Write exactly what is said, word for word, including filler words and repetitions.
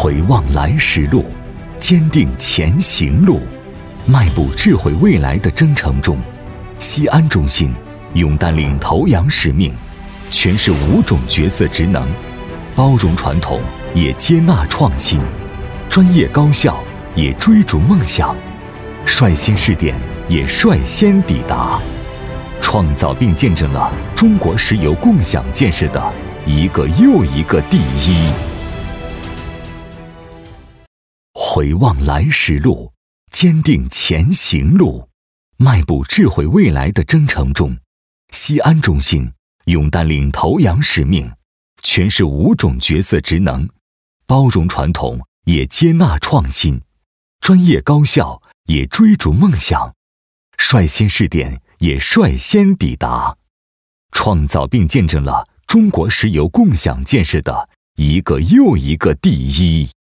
回望来时路，坚定前行路，迈步智慧未来的征程中，西安中心勇担领头羊使命，诠释五种角色职能，包容传统也接纳创新，专业高效也追逐梦想，率先试点也率先抵达，创造并见证了中国石油共享建设的一个又一个第一。回望来时路，坚定前行路，迈步智慧未来的征程中，西安中心勇担领头羊使命，诠释五种角色职能，包容传统也接纳创新，专业高效也追逐梦想，率先试点也率先抵达，创造并见证了中国石油共享建设的一个又一个第一。